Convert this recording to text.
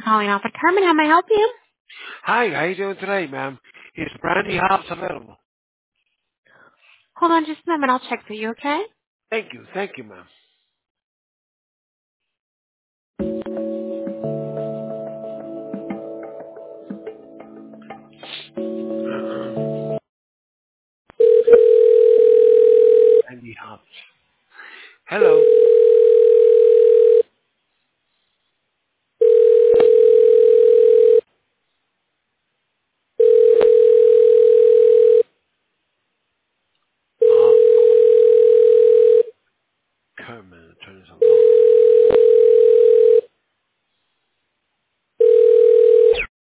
calling Alpha Carmen. How may I help you? Hi, how you doing today, ma'am? Is Brandy Hobbs available? Hold on just a moment. I'll check for you, okay? Thank you, ma'am.